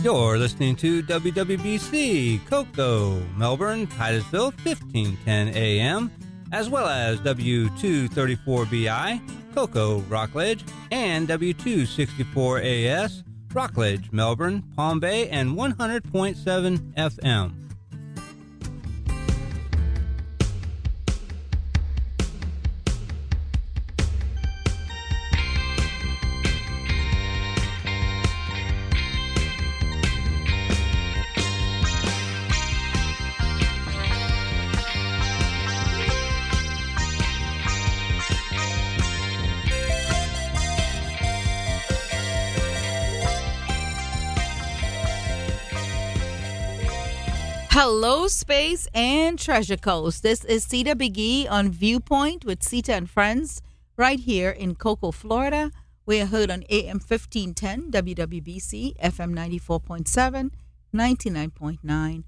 You're listening to WWBC, Cocoa, Melbourne, Titusville, 1510 AM, as well as W234BI, Cocoa, Rockledge, and W264AS, Rockledge, Melbourne, Palm Bay, and 100.7 FM. Hello, Space and Treasure Coast. This is Sita Biggie on Viewpoint with Sita and Friends right here in Cocoa, Florida. We are heard on AM 1510, WWBC, FM 94.7, 99.9,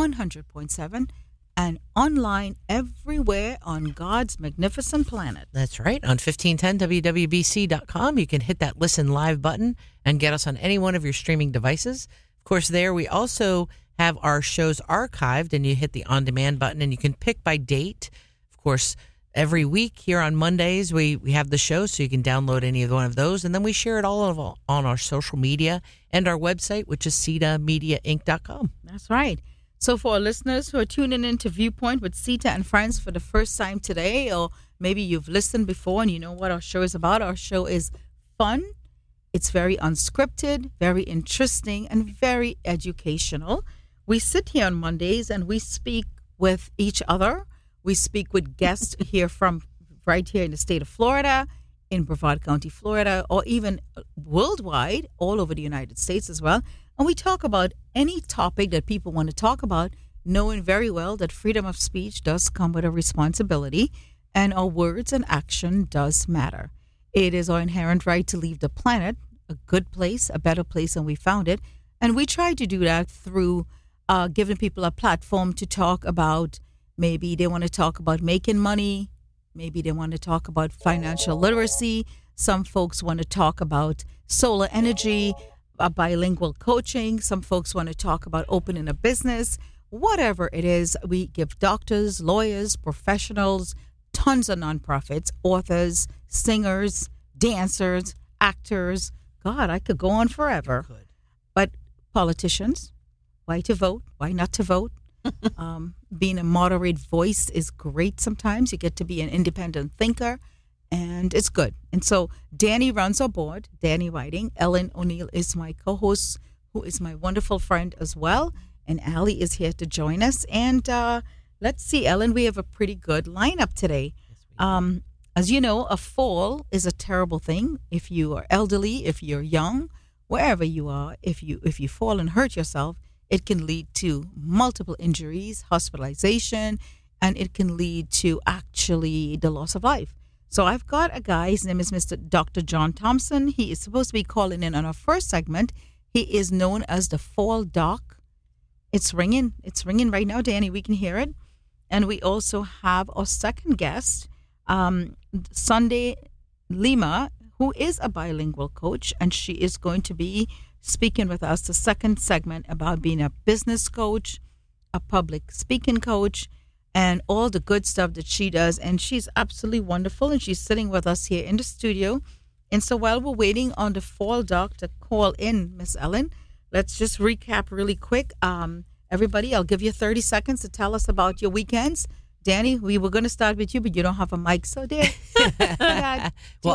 100.7, and online everywhere on God's magnificent planet. That's right. On 1510wwbc.com, you can hit that listen live button and get us on any one of your streaming devices. Of course, there we also have our shows archived, and you hit the on-demand button, and you can pick by date. Of course, every week here on Mondays, we have the show, so you can download any of one of those, and then we share it all on our social media and our website, which is sitamediainc.com. That's right. So for our listeners who are tuning in to Viewpoint with Sita and Friends for the first time today, or maybe you've listened before and you know what our show is about, our show is fun. It's very unscripted, very interesting, and very educational. We sit here on Mondays and we speak with each other. We speak with guests here from right here in the state of Florida, in Brevard County, Florida, or even worldwide, all over the United States as well. And we talk about any topic that people want to talk about, knowing very well that freedom of speech does come with a responsibility, and our words and action does matter. It is our inherent right to leave the planet a good place, a better place than we found it. And we try to do that through giving people a platform to talk about. Maybe they want to talk about making money. Maybe they want to talk about financial literacy. Some folks want to talk about solar energy, bilingual coaching. Some folks want to talk about opening a business. Whatever it is, we give doctors, lawyers, professionals, tons of nonprofits, authors, singers, dancers, actors. God, I could go on forever. But politicians, why to vote? Why not to vote? Being a moderate voice is great sometimes. You get to be an independent thinker, and it's good. And so Danny runs our board, Danny Whiting. Ellen O'Neill is my co-host, who is my wonderful friend as well. And Allie is here to join us. And let's see, Ellen, we have a pretty good lineup today. As you know, a fall is a terrible thing. If you are elderly, if you're young, wherever you are, if you fall and hurt yourself, it can lead to multiple injuries, hospitalization, and it can lead to actually the loss of life. So I've got a guy, his name is Mr. Dr. John Thompson. He is supposed to be calling in on our first segment. He is known as the Fall Doc. It's ringing right now, Danny. We can hear it. And we also have our second guest, Sunday Lima, who is a bilingual coach, and she is going to be speaking with us the second segment about being a business coach, a public speaking coach, and all the good stuff that she does. And she's absolutely wonderful, and she's sitting with us here in the studio. And so while we're waiting on the Fall Doc to call in, Miss Ellen, let's just recap really quick. Everybody, I'll give you 30 seconds to tell us about your weekends. Danny, we were going to start with you, but you don't have a mic, so there. Well,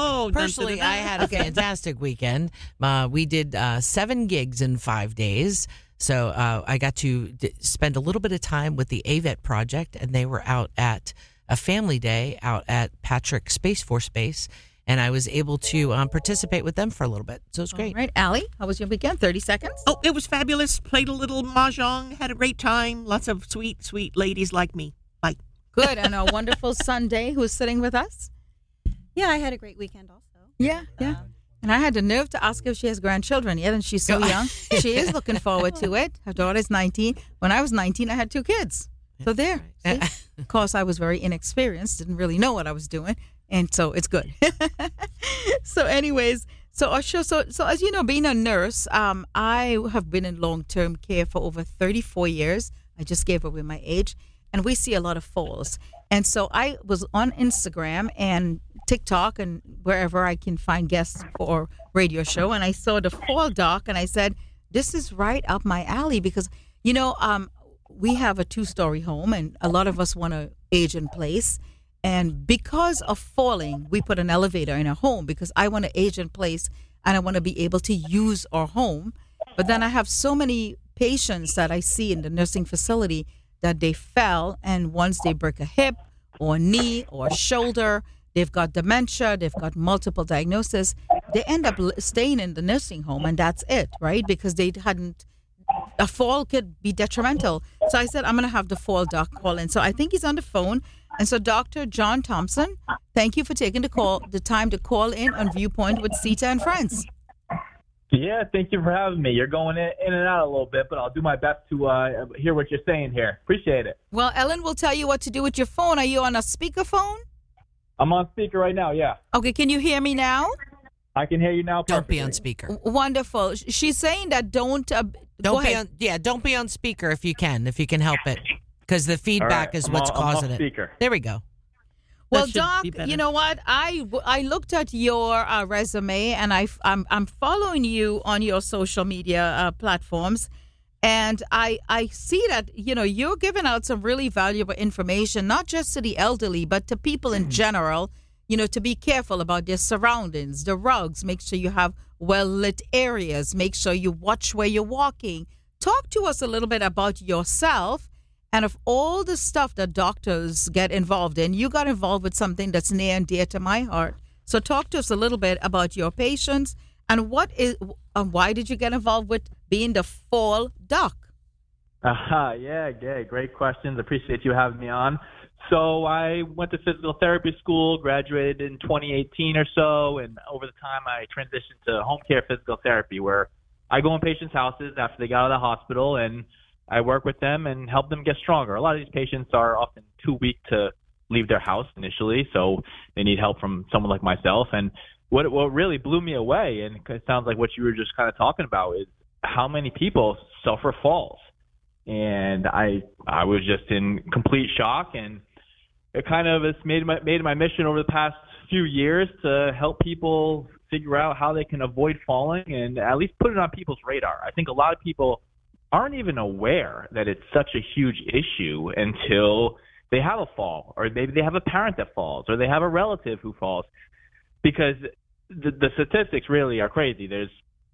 I had a fantastic weekend. We did 7 gigs in 5 days. So I got to spend a little bit of time with the AVET project, and they were out at a family day out at Patrick Space Force Base, and I was able to participate with them for a little bit. So it was great. All right, Allie, how was your weekend? 30 seconds? Oh, it was fabulous. Played a little mahjong, had a great time. Lots of sweet, sweet ladies like me. Bye. Good. And our wonderful Sunday, who's sitting with us? Yeah, I had a great weekend also. Yeah. And I had the nerve to ask her if she has grandchildren yet, and she's so young. She is looking forward to it. Her daughter's 19. When I was 19, I had 2 kids. So there. Right. Of course, I was very inexperienced, didn't really know what I was doing, and so it's good. So So, Usher, so as you know, being a nurse, I have been in long-term care for over 34 years. I just gave away my age, and we see a lot of falls. And so I was on Instagram and TikTok and wherever I can find guests for radio show, and I saw the fall doc, and I said, this is right up my alley because, you know, we have a 2-story home, and a lot of us want to age in place. And because of falling, we put an elevator in our home because I want to age in place and I want to be able to use our home. But then I have so many patients that I see in the nursing facility that they fell, and once they break a hip or a knee or a shoulder, they've got dementia, they've got multiple diagnoses, they end up staying in the nursing home, and that's it, right? Because they hadn't, a fall could be detrimental. So I said, I'm going to have the fall doc call in. So I think he's on the phone. And so Dr. John Thompson, thank you for taking the time to call in on Viewpoint with Sita and Friends. Yeah, thank you for having me. You're going in and out a little bit, but I'll do my best to hear what you're saying here. Appreciate it. Well, Ellen will tell you what to do with your phone. Are you on a speakerphone? I'm on speaker right now, yeah. Okay, can you hear me now? I can hear you now perfectly. Don't be on speaker. Wonderful. She's saying that don't be on speaker if you can help it, because the feedback is what's causing it. Speaker. There we go. Well, Doc, you know what? I looked at your resume, and I'm following you on your social media platforms, and I see that, you know, you're giving out some really valuable information, not just to the elderly, but to people in general, you know, to be careful about their surroundings, the rugs, make sure you have well-lit areas, make sure you watch where you're walking. Talk to us a little bit about yourself. And of all the stuff that doctors get involved in, you got involved with something that's near and dear to my heart. So talk to us a little bit about your patients and why did you get involved with being the fall doc? Yeah, great questions. Appreciate you having me on. So I went to physical therapy school, graduated in 2018 or so, and over the time I transitioned to home care physical therapy, where I go in patients' houses after they got out of the hospital, and I work with them and help them get stronger. A lot of these patients are often too weak to leave their house initially, so they need help from someone like myself. And what really blew me away, and it sounds like what you were just kind of talking about, is how many people suffer falls. And I was just in complete shock, and it kind of has made my mission over the past few years to help people figure out how they can avoid falling and at least put it on people's radar. I think a lot of people aren't even aware that it's such a huge issue until they have a fall, or maybe they have a parent that falls, or they have a relative who falls, because the statistics really are crazy. There's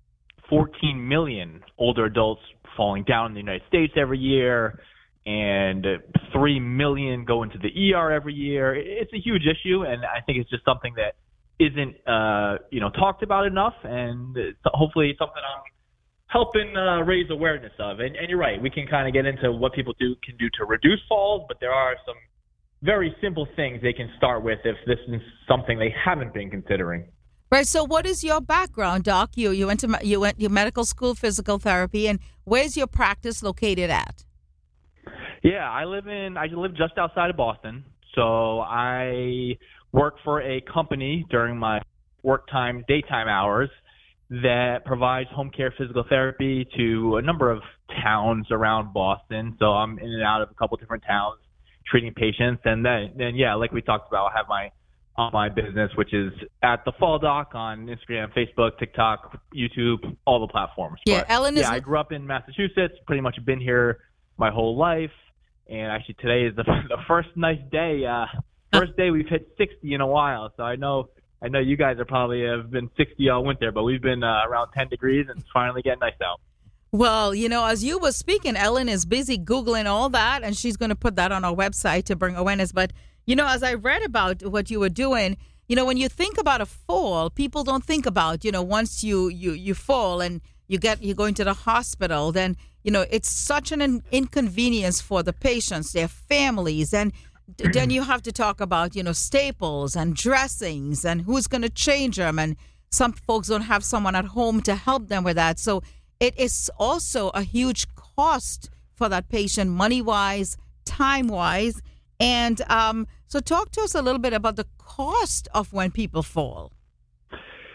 14 million older adults falling down in the United States every year, and 3 million go into the ER every year. It's a huge issue, and I think it's just something that isn't talked about enough, and hopefully something I'm helping raise awareness of. And you're right, we can kind of get into what people can do to reduce falls, but there are some very simple things they can start with if this is something they haven't been considering. Right. So what is your background, Doc? You went to medical school, physical therapy, and where's your practice located at? Yeah, I live just outside of Boston. So I work for a company during my daytime hours that provides home care physical therapy to a number of towns around Boston. So I'm in and out of a couple different towns treating patients. And then like we talked about, I have my online business, which is at the Fall Doc on Instagram, Facebook, TikTok, YouTube, all the platforms. Yeah, but, Ellen is. I grew up in Massachusetts, pretty much been here my whole life. And actually today is the first nice day, first day we've hit 60 in a while. So I know you guys have been 60 all winter, but we've been around 10 degrees and it's finally getting nice out. Well, as you were speaking, Ellen is busy Googling all that, and she's going to put that on our website to bring awareness. But, as I read about what you were doing, when you think about a fall, people don't think about, once you fall and you go into the hospital, then, it's such an inconvenience for the patients, their families, and then you have to talk about, staples and dressings and who's going to change them. And some folks don't have someone at home to help them with that. So it is also a huge cost for that patient, money-wise, time-wise. And so talk to us a little bit about the cost of when people fall.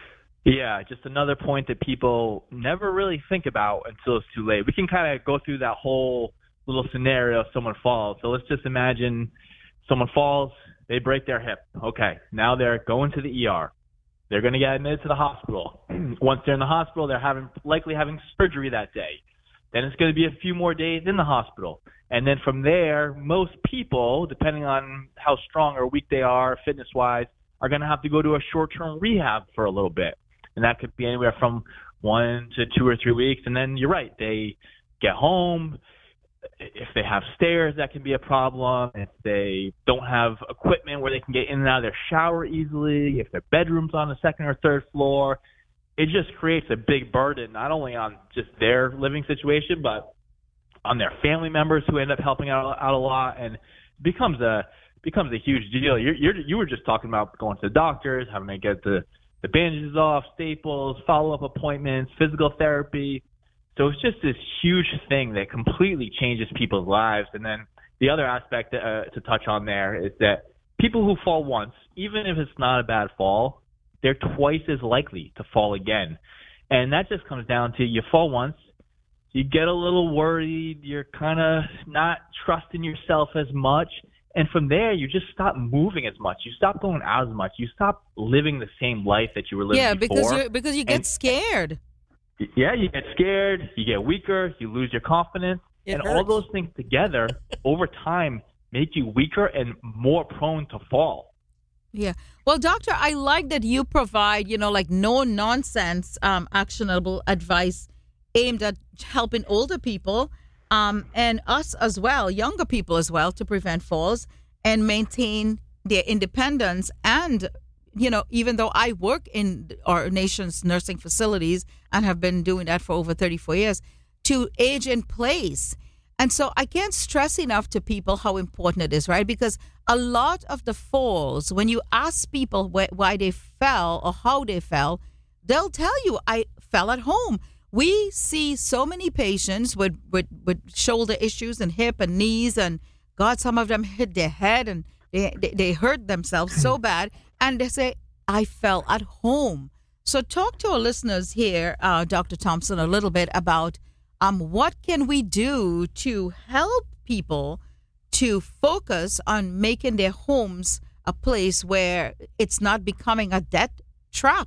Yeah, just another point that people never really think about until it's too late. We can kind of go through that whole little scenario if someone falls. So let's just imagine someone falls, they break their hip. Okay, now they're going to the ER. They're going to get admitted to the hospital. Once they're in the hospital, they're likely having surgery that day. Then it's going to be a few more days in the hospital. And then from there, most people, depending on how strong or weak they are fitness-wise, are going to have to go to a short-term rehab for a little bit. And that could be anywhere from 1 to 2 or 3 weeks. And then you're right, they get home. If they have stairs, that can be a problem. If they don't have equipment where they can get in and out of their shower easily, if their bedroom's on the second or third floor, it just creates a big burden, not only on just their living situation, but on their family members who end up helping out a lot, and it becomes a huge deal. You were just talking about going to the doctors, having to get the bandages off, staples, follow-up appointments, physical therapy. So it's just this huge thing that completely changes people's lives. And then the other aspect to touch on there is that people who fall once, even if it's not a bad fall, they're twice as likely to fall again. And that just comes down to you fall once, you get a little worried, you're kind of not trusting yourself as much. And from there, you just stop moving as much. You stop going out as much. You stop living the same life that you were living before. Yeah, because you get scared. Yeah, you get scared, you get weaker, you lose your confidence, and all those things together over time make you weaker and more prone to fall. Yeah. Well, doctor, I like that you provide, like no nonsense, actionable advice aimed at helping older people and us as well, younger people as well, to prevent falls and maintain their independence. And even though I work in our nation's nursing facilities and have been doing that for over 34 years, to age in place. And so I can't stress enough to people how important it is, right? Because a lot of the falls, when you ask people why they fell or how they fell, they'll tell you, I fell at home. We see so many patients with shoulder issues and hip and knees, and God, some of them hit their head and they hurt themselves so bad. And they say, I fell at home. So talk to our listeners here, Dr. Thompson, a little bit about what can we do to help people to focus on making their homes a place where it's not becoming a debt trap.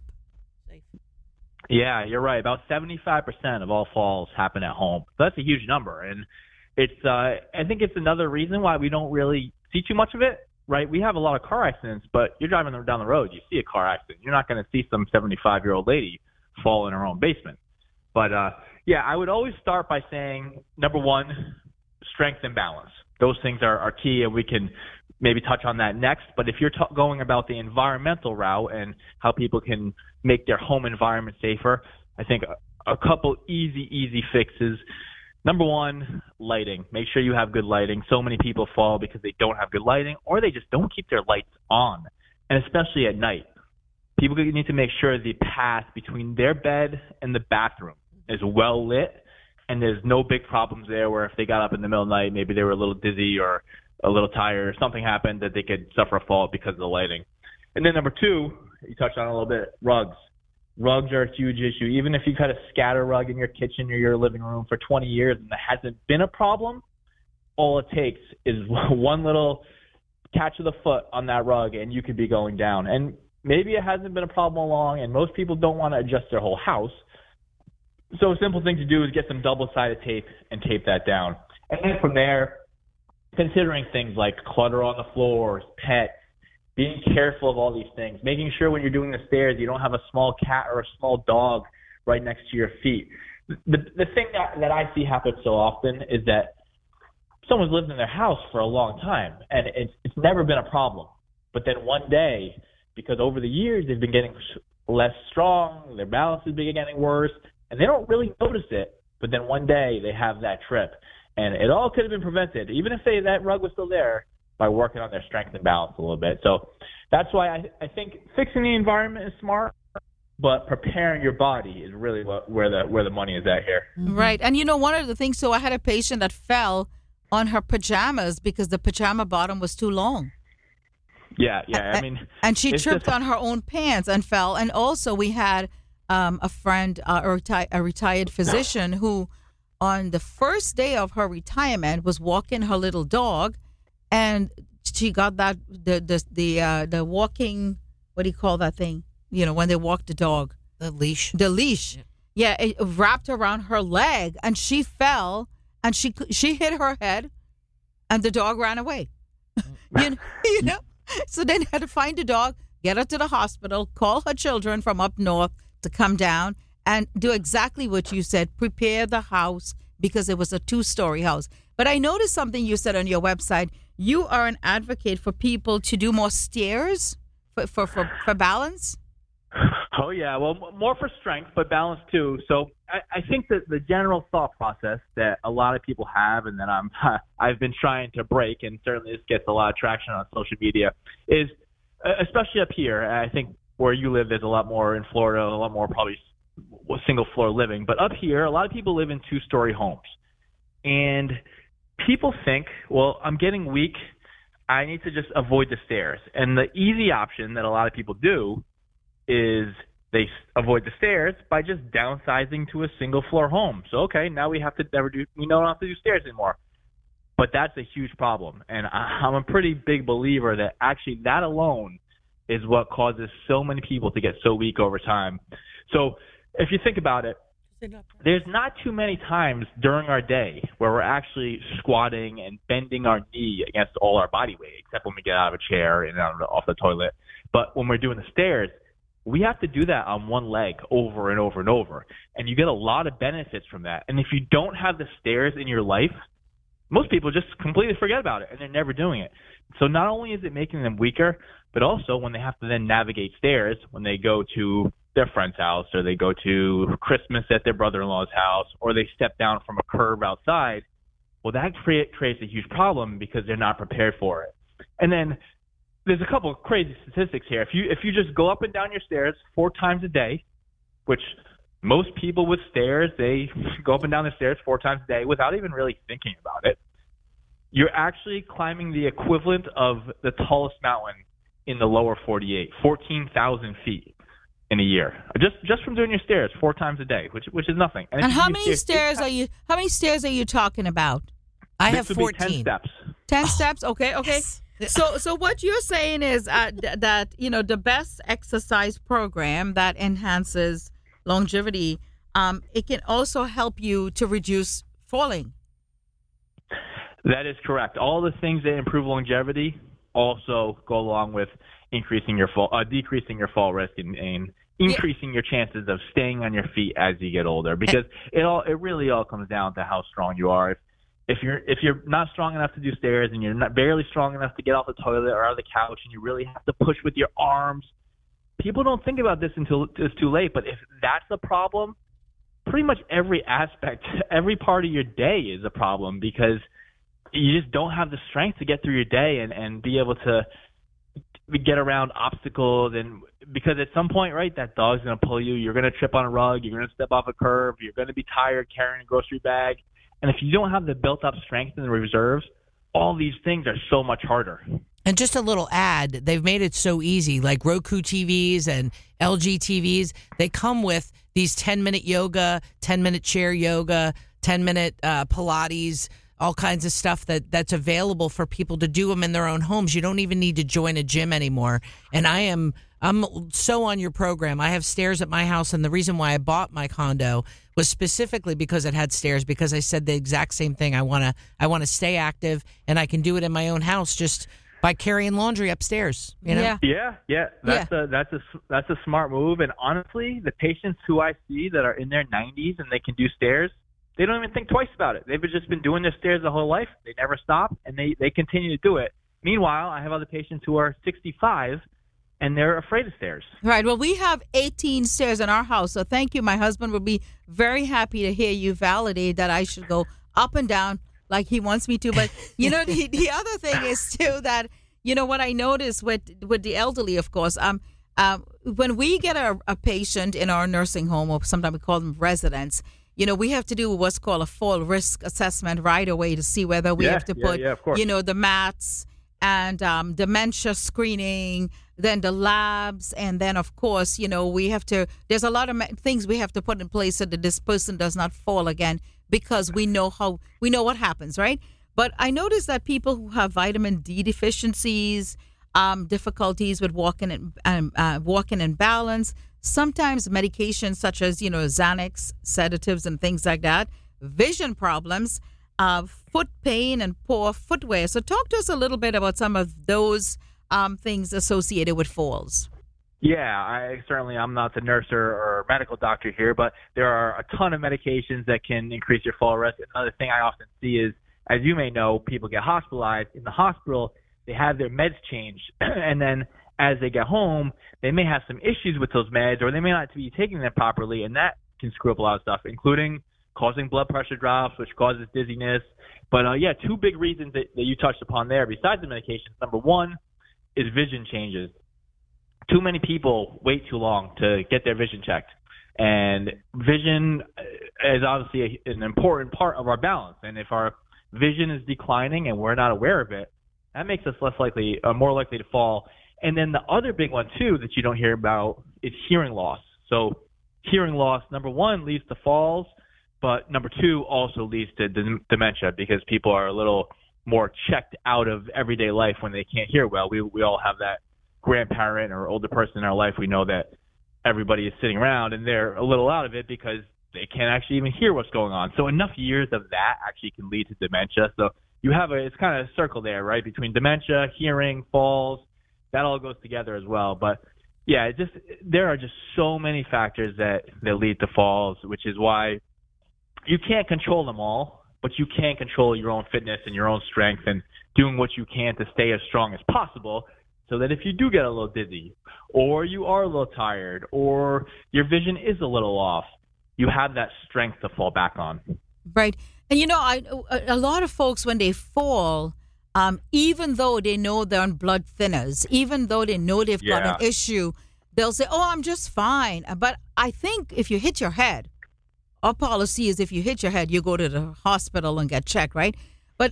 Yeah, you're right. About 75% of all falls happen at home. That's a huge number. And it's I think it's another reason why we don't really see too much of it. Right, we have a lot of car accidents, but you're driving down the road, you see a car accident. You're not going to see some 75-year-old lady fall in her own basement. But, I would always start by saying, number one, strength and balance. Those things are key, and we can maybe touch on that next. But if you're going about the environmental route and how people can make their home environment safer, I think a couple easy fixes. Number one, lighting. Make sure you have good lighting. So many people fall because they don't have good lighting, or they just don't keep their lights on, and especially at night. People need to make sure the path between their bed and the bathroom is well lit, and there's no big problems there where if they got up in the middle of the night, maybe they were a little dizzy or a little tired or something happened that they could suffer a fall because of the lighting. And then number two, you touched on a little bit, rugs. Rugs are a huge issue. Even if you've had a scatter rug in your kitchen or your living room for 20 years and there hasn't been a problem, all it takes is one little catch of the foot on that rug and you could be going down. And maybe it hasn't been a problem along, and most people don't want to adjust their whole house. So a simple thing to do is get some double-sided tape and tape that down. And then from there, considering things like clutter on the floors, pets, being careful of all these things, making sure when you're doing the stairs you don't have a small cat or a small dog right next to your feet. The thing that I see happen so often is that someone's lived in their house for a long time and it's never been a problem. But then one day, because over the years they've been getting less strong, their balance has been getting worse, and they don't really notice it, but then one day they have that trip. And it all could have been prevented, even if that rug was still there, by working on their strength and balance a little bit. So that's why I think fixing the environment is smart, but preparing your body is really where the money is at here. Right. And one of the things, so I had a patient that fell on her pajamas because the pajama bottom was too long. Yeah. And she tripped on her own pants and fell. And also we had a friend, a retired physician who, on the first day of her retirement, was walking her little dog, and she got that the walking, what do you call that thing? You know, when they walk the dog, The leash. the leash. Yeah, it wrapped around her leg, and she fell, and she hit her head, and the dog ran away. you know, so then had to find the dog, get her to the hospital, call her children from up north to come down and do exactly what you said, prepare the house, because it was a 2-story house. But I noticed something you said on your website. You are an advocate for people to do more stairs for balance. Oh, yeah. Well, more for strength, but balance too. So I think that the general thought process that a lot of people have, and that I've been trying to break, and certainly this gets a lot of traction on social media, is, especially up here, I think where you live is a lot more in Florida, a lot more probably single floor living. But up here, a lot of people live in 2-story homes. And people think, well, I'm getting weak, I need to just avoid the stairs. And the easy option that a lot of people do is they avoid the stairs by just downsizing to a single floor home. So, okay, now we don't have to do stairs anymore. But that's a huge problem. And I'm a pretty big believer that actually that alone is what causes so many people to get so weak over time. So if you think about it, there's not too many times during our day where we're actually squatting and bending our knee against all our body weight, except when we get out of a chair and off the toilet. But when we're doing the stairs, we have to do that on one leg over and over and over. And you get a lot of benefits from that. And if you don't have the stairs in your life, most people just completely forget about it and they're never doing it. So not only is it making them weaker, but also when they have to then navigate stairs, when they go to their friend's house or they go to Christmas at their brother-in-law's house or they step down from a curb outside, well, that creates a huge problem because they're not prepared for it. And then there's a couple of crazy statistics here. If you just go up and down your stairs 4 times a day, which most people with stairs, they go up and down the stairs 4 times a day without even really thinking about it, you're actually climbing the equivalent of the tallest mountain in the lower 48, 14,000 feet in a year. Just from doing your stairs 4 times a day, which is nothing. And how many stairs are you talking about? I have This would be 14. 10 steps. 10 steps? Okay. Yes. So what you're saying is that, you know, the best exercise program that enhances longevity, it can also help you to reduce falling. That is correct. All the things that improve longevity also go along with decreasing your fall risk and increasing your chances of staying on your feet as you get older. Because it really all comes down to how strong you are. If you're not strong enough to do stairs and you're not barely strong enough to get off the toilet or out of the couch and you really have to push with your arms, people don't think about this until it's too late. But if that's a problem, pretty much every aspect, every part of your day is a problem because you just don't have the strength to get through your day and be able to get around obstacles. And because at some point, right, that dog's going to pull you. You're going to trip on a rug. You're going to step off a curb. You're going to be tired carrying a grocery bag. And if you don't have the built-up strength and the reserves, all these things are so much harder. And just a little ad, they've made it so easy, like Roku TVs and LG TVs. They come with these 10-minute yoga, 10-minute chair yoga, 10-minute Pilates, all kinds of stuff that's available for people to do them in their own homes. You don't even need to join a gym anymore. And I'm so on your program. I have stairs at my house, and the reason why I bought my condo was specifically because it had stairs, because I said the exact same thing. I want to stay active, and I can do it in my own house just by carrying laundry upstairs, you know? Yeah. That's a smart move. And honestly, the patients who I see that are in their 90s and they can do stairs, they don't even think twice about it. They've just been doing their stairs their whole life. They never stop, and they continue to do it. Meanwhile, I have other patients who are 65, and they're afraid of stairs. Right. Well, we have 18 stairs in our house, so thank you. My husband would be very happy to hear you validate that I should go up and down like he wants me to. But, you know, the other thing is, too, that, you know, what I notice with the elderly, of course, when we get a patient in our nursing home, or sometimes we call them residents, you know, we have to do what's called a full risk assessment right away to see whether we have to put, you know, the mats and dementia screening then the labs, and then of course, there's a lot of things we have to put in place so that this person does not fall again, because we know what happens, right? But I noticed that people who have vitamin D deficiencies, difficulties with walking in balance, sometimes medications such as, Xanax, sedatives and things like that, vision problems, foot pain and poor footwear. So talk to us a little bit about some of those things associated with falls. Yeah, I'm not the nurse or medical doctor here, but there are a ton of medications that can increase your fall risk. Another thing I often see is, as you may know, people get hospitalized. In the hospital, they have their meds changed, and then as they get home, they may have some issues with those meds, or they may not be taking them properly, and that can screw up a lot of stuff, including causing blood pressure drops, which causes dizziness. But, two big reasons that you touched upon there, besides the medications. Number one is vision changes. Too many people wait too long to get their vision checked. And vision is obviously an important part of our balance. And if our vision is declining and we're not aware of it, that makes us more likely to fall. And then the other big one, too, that you don't hear about is hearing loss. So hearing loss, number one, leads to falls, but number two also leads to dementia, because people are a little more checked out of everyday life when they can't hear well. We all have that grandparent or older person in our life. We know that everybody is sitting around and they're a little out of it because they can't actually even hear what's going on. So enough years of that actually can lead to dementia. So you have it's kind of a circle there, right? Between dementia, hearing, falls, that all goes together as well. But yeah, there are just so many factors that lead to falls, which is why you can't control them all, but you can control your own fitness and your own strength and doing what you can to stay as strong as possible, so that if you do get a little dizzy, or you are a little tired, or your vision is a little off, you have that strength to fall back on. Right. And, a lot of folks, when they fall, even though they know they're on blood thinners, even though they know they've got an issue, they'll say, oh, I'm just fine. But I think if you hit your head, our policy is if you hit your head, you go to the hospital and get checked, right? But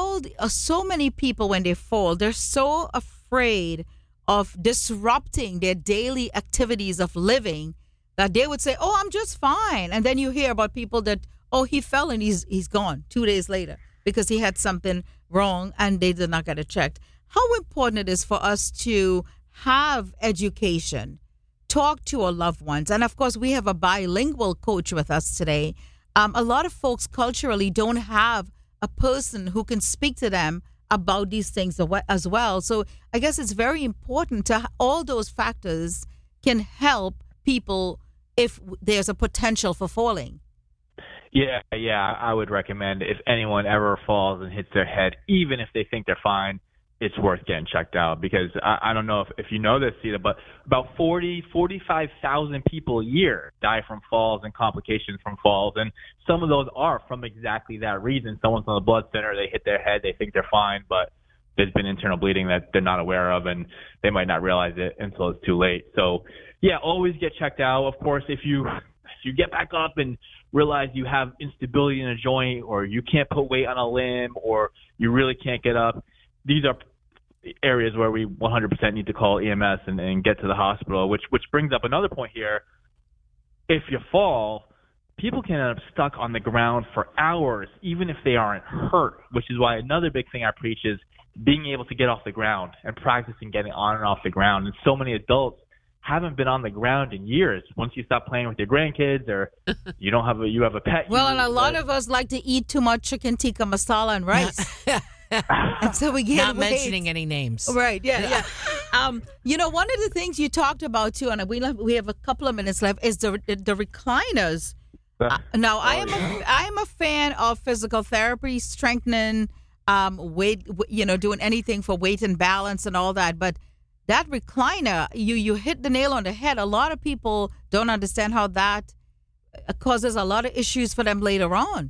so many people, when they fall, they're so afraid of disrupting their daily activities of living that they would say, oh, I'm just fine. And then you hear about people that, oh, he fell and he's gone 2 days later because he had something wrong and they did not get it checked. How important it is for us to have education, talk to our loved ones. And of course, we have a bilingual coach with us today. A lot of folks culturally don't have a person who can speak to them about these things as well. So I guess it's very important to all those factors can help people if there's a potential for falling. Yeah, I would recommend if anyone ever falls and hits their head, even if they think they're fine, it's worth getting checked out, because I don't know if you know this, Sita, but about 45,000 people a year die from falls and complications from falls, and some of those are from exactly that reason. Someone's on the blood thinner, they hit their head, they think they're fine, but there's been internal bleeding that they're not aware of, and they might not realize it until it's too late. So, yeah, always get checked out. Of course, if you get back up and realize you have instability in a joint, or you can't put weight on a limb, or you really can't get up, these are areas where we 100% need to call EMS and get to the hospital, which brings up another point here. If you fall, people can end up stuck on the ground for hours, even if they aren't hurt, which is why another big thing I preach is being able to get off the ground and practicing getting on and off the ground. And so many adults haven't been on the ground in years. Once you stop playing with your grandkids, or you have a pet. Well, and a lot of us like to eat too much chicken tikka masala and rice. And so we get not mentioning any names. Right, yeah. One of the things you talked about too, and we have a couple of minutes left, is the recliners. Now, I am a fan of physical therapy, strengthening, weight, doing anything for weight and balance and all that. But that recliner, you hit the nail on the head. A lot of people don't understand how that causes a lot of issues for them later on.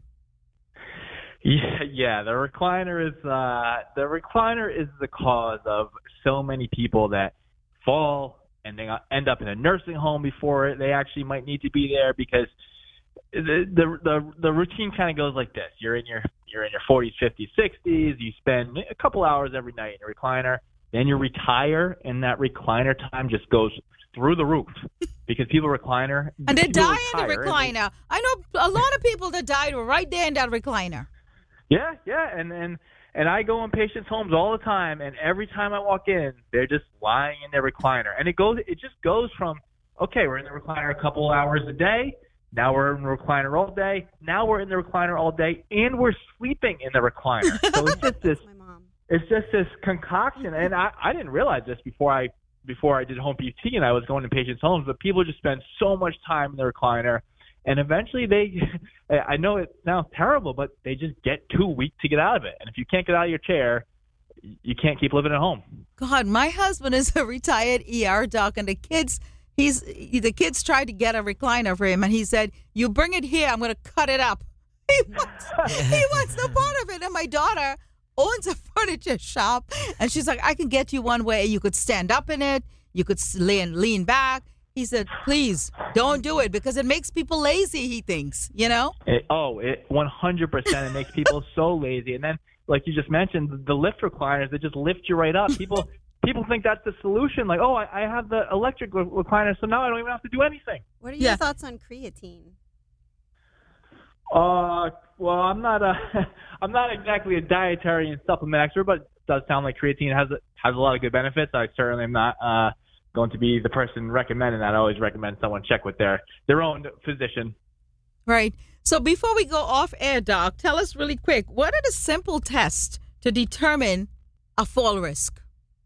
Yeah, the recliner is the cause of so many people that fall and they end up in a nursing home before they actually might need to be there, because the routine kind of goes like this. You're in your 40s, 50s, 60s. You spend a couple hours every night in a recliner. then you retire, and that recliner time just goes through the roof because people recliner. And they people die in the retire, recliner. I know a lot of people that died right there in that recliner. Yeah, and I go in patients' homes all the time, and every time I walk in, they're just lying in their recliner, and it just goes from, okay, we're in the recliner a couple hours a day, now we're in the recliner all day, now we're in the recliner all day, and we're sleeping in the recliner. So it's just this, it's just this concoction, and I didn't realize this before I did home PT and I was going to patients' homes, but people just spend so much time in the recliner. And eventually I know it sounds terrible, but they just get too weak to get out of it. And if you can't get out of your chair, you can't keep living at home. God, my husband is a retired ER doc, and the kids tried to get a recliner for him, and he said, "You bring it here, I'm going to cut it up." He wants no part of it. And my daughter owns a furniture shop, and she's like, "I can get you one where you could stand up in it, you could lean back." He said, "Please don't do it because it makes people lazy," he thinks, you know? It 100% it makes people so lazy. And then, like you just mentioned, the lift recliners, they just lift you right up. People think that's the solution. Like, oh, I have the electric recliner, so now I don't even have to do anything. What are your thoughts on creatine? Well, I'm not exactly a dietary and supplement expert, but it does sound like creatine has a lot of good benefits. I certainly am not going to be the person recommending that. I always recommend someone check with their own physician. Right. So before we go off air, Doc, tell us really quick, what are the simple tests to determine a fall risk?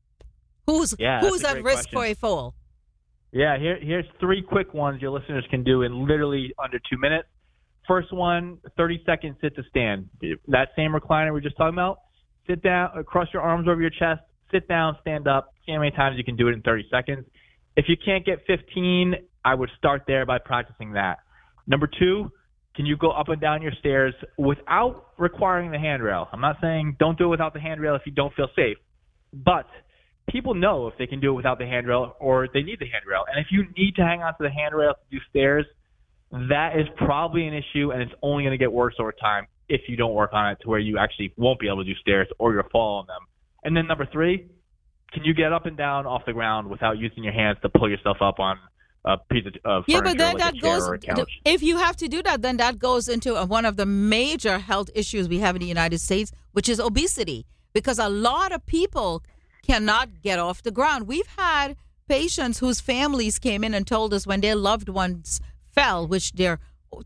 Who's at risk for a fall? Yeah, here's 3 quick ones your listeners can do in literally under 2 minutes. First one, 30-second sit to stand. That same recliner we were just talking about, sit down, cross your arms over your chest, sit down, stand up, see how many times you can do it in 30 seconds. If you can't get 15, I would start there by practicing that. Number 2, can you go up and down your stairs without requiring the handrail? I'm not saying don't do it without the handrail if you don't feel safe, but people know if they can do it without the handrail or they need the handrail. And if you need to hang on to the handrail to do stairs, that is probably an issue, and it's only going to get worse over time if you don't work on it to where you actually won't be able to do stairs or you'll fall on them. And then number 3, can you get up and down off the ground without using your hands to pull yourself up on a piece of furniture, but then like that goes. or a couch? If you have to do that, then that goes into one of the major health issues we have in the United States, which is obesity, because a lot of people cannot get off the ground. We've had patients whose families came in and told us when their loved ones fell, which they're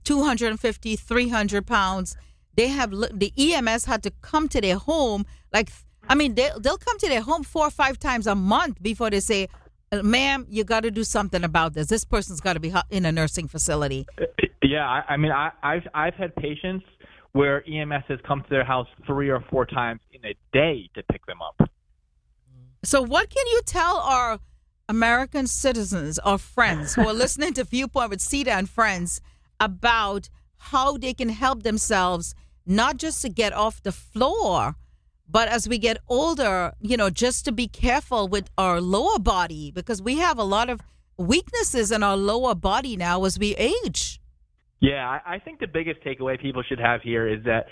250, 300 pounds, the EMS had to come to their home. They'll come to their home 4 or 5 times a month before they say, "Ma'am, you got to do something about this. This person's got to be in a nursing facility." Yeah, I've had patients where EMS has come to their house 3 or 4 times in a day to pick them up. So what can you tell our American citizens or friends who are listening to Viewpoint with Sita and Friends about how they can help themselves, not just to get off the floor, but as we get older, just to be careful with our lower body, because we have a lot of weaknesses in our lower body now as we age. Yeah, I think the biggest takeaway people should have here is that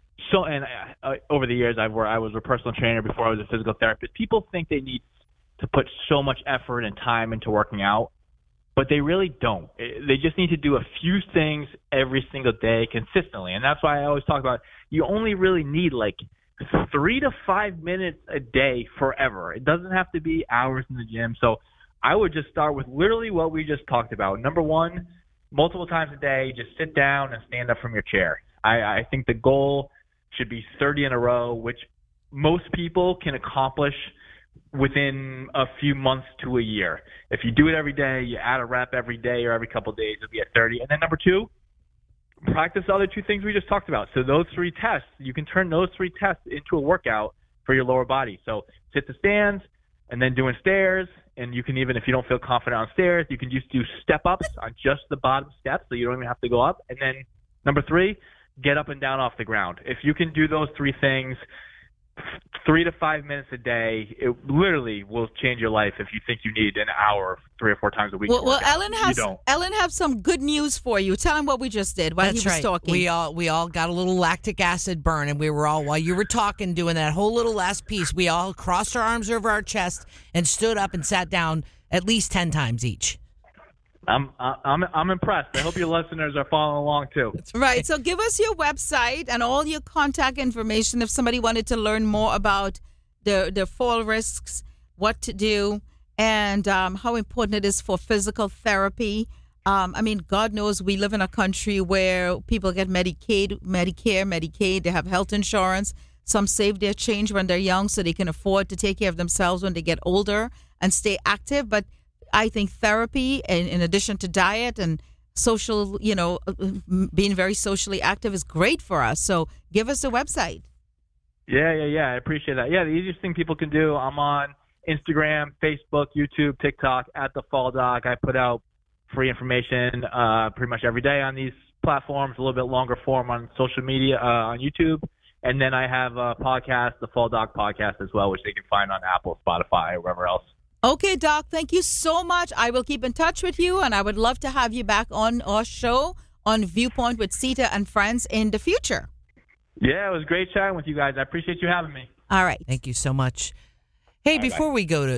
over the years I was a personal trainer before I was a physical therapist. People think they need to put so much effort and time into working out, but they really don't. They just need to do a few things every single day consistently, and that's why I always talk about you only really need like 3 to 5 minutes a day forever. It doesn't have to be hours in the gym. So I would just start with literally what we just talked about. Number 1, multiple times a day, just sit down and stand up from your chair. I think the goal should be 30 in a row, which most people can accomplish within a few months to a year. If you do it every day, you add a rep every day or every couple of days, you'll be at 30. And then number 2, practice the other 2 things we just talked about. So those 3 tests, you can turn those 3 tests into a workout for your lower body. So sit to stands and then doing stairs. And you can even, if you don't feel confident on stairs, you can just do step-ups on just the bottom steps so you don't even have to go up. And then number 3, get up and down off the ground. If you can do those 3 things, 3 to 5 minutes a day, it literally will change your life if you think you need an hour 3 or 4 times a week. Well, to work out. Ellen has some good news for you. Tell him what we just did while That's he was right. talking. We all got a little lactic acid burn, and we were all, while you were talking, doing that whole little last piece, we all crossed our arms over our chest and stood up and sat down at least 10 times each. I'm impressed. I hope your listeners are following along too. Right. So give us your website and all your contact information if somebody wanted to learn more about the fall risks, what to do, and how important it is for physical therapy. I mean, God knows we live in a country where people get Medicare, Medicaid. They have health insurance. Some save their change when they're young so they can afford to take care of themselves when they get older and stay active. But I think therapy, in addition to diet and social, being very socially active, is great for us. So give us a website. Yeah. I appreciate that. Yeah, the easiest thing people can do, I'm on Instagram, Facebook, YouTube, TikTok, at The Fall Doc. I put out free information pretty much every day on these platforms, a little bit longer form on social media, on YouTube. And then I have a podcast, The Fall Doc Podcast as well, which they can find on Apple, Spotify, or wherever else. Okay, Doc, thank you so much. I will keep in touch with you, and I would love to have you back on our show on Viewpoint with Sita and Friends in the future. Yeah, it was great chatting with you guys. I appreciate you having me. All right. Thank you so much. Hey, before we go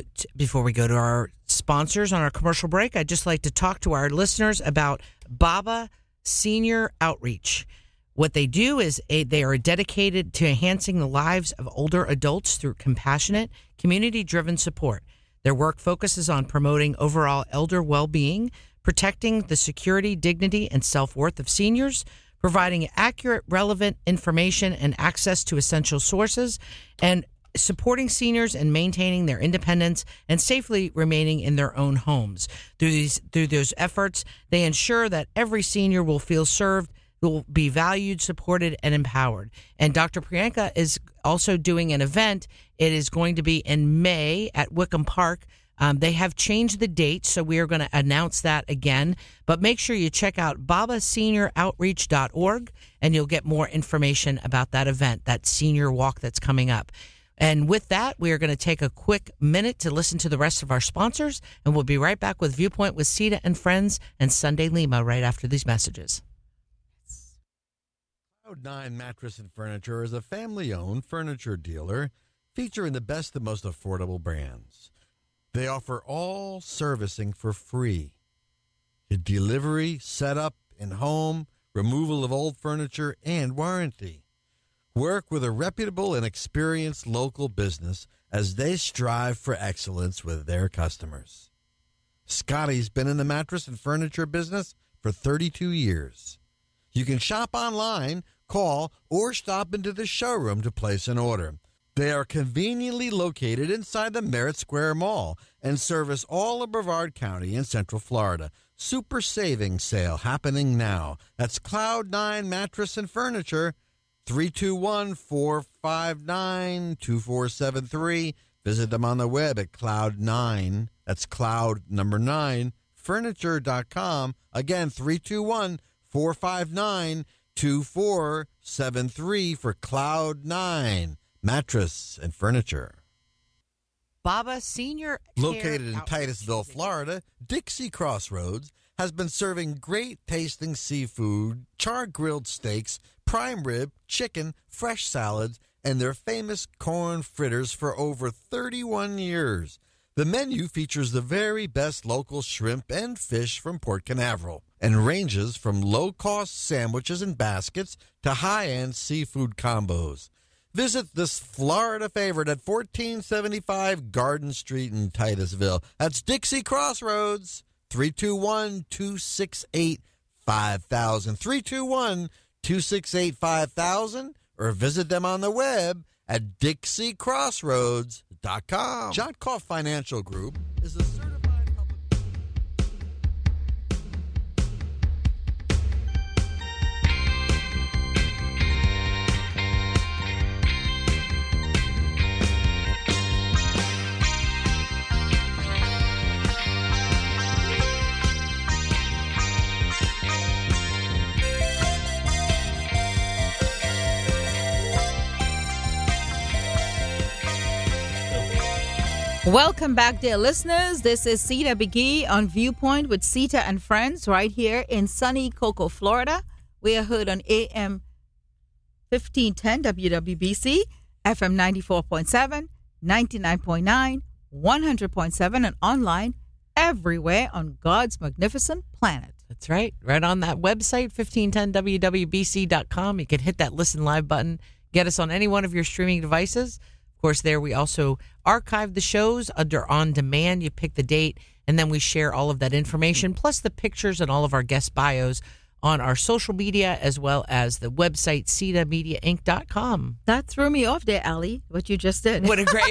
to our sponsors on our commercial break, I'd just like to talk to our listeners about Baba Senior Outreach. What they do is they are dedicated to enhancing the lives of older adults through compassionate, community-driven support. Their work focuses on promoting overall elder well-being, protecting the security, dignity, and self-worth of seniors, providing accurate, relevant information and access to essential sources, and supporting seniors and maintaining their independence and safely remaining in their own homes. Through those efforts, they ensure that every senior will feel served, will be valued, supported, and empowered. And Dr. Priyanka is also doing an event. It is going to be in May at Wickham Park. They have changed the date, so we are going to announce that again. But make sure you check out babasenioroutreach.org, and you'll get more information about that event, that senior walk that's coming up. And with that, we are going to take a quick minute to listen to the rest of our sponsors, and we'll be right back with Viewpoint with Sita and Friends and Sunday Lima right after these messages. Cloud 9 Mattress and Furniture is a family-owned furniture dealer featuring the best and most affordable brands. They offer all servicing for free. Delivery, setup, in-home, removal of old furniture, and warranty. Work with a reputable and experienced local business as they strive for excellence with their customers. Scotty's been in the mattress and furniture business for 32 years. You can shop online, call, or stop into the showroom to place an order. They are conveniently located inside the Merritt Square Mall and service all of Brevard County in Central Florida. Super savings sale happening now. That's Cloud 9 Mattress and Furniture, 321-459-2473. Visit them on the web at Cloud9, that's Cloud number 9, furniture.com. Again, 321-459-2473 for Cloud 9 Mattress and Furniture. Baba Senior Located in Titusville, Florida, Dixie Crossroads has been serving great tasting seafood, char-grilled steaks, prime rib, chicken, fresh salads, and their famous corn fritters for over 31 years. The menu features the very best local shrimp and fish from Port Canaveral and ranges from low-cost sandwiches and baskets to high-end seafood combos. Visit this Florida favorite at 1475 Garden Street in Titusville. That's Dixie Crossroads, 321-268-5000, 321-268-5000, or visit them on the web at DixieCrossroads.com. Jotkoff Financial Group is a certified public... Welcome back, dear listeners. This is Sita Begee on Viewpoint with Sita and Friends right here in sunny Cocoa, Florida. We are heard on AM 1510 WWBC, FM 94.7, 99.9, 100.7, and online everywhere on God's magnificent planet. That's right. Right on that website, 1510wwbc.com. You can hit that listen live button. Get us on any one of your streaming devices. Of course, there we also archive the shows under On Demand. You pick the date, and then we share all of that information, plus the pictures and all of our guest bios on our social media, as well as the website, CETAmediaInc.com. That threw me off there, Allie, what you just did. What a great...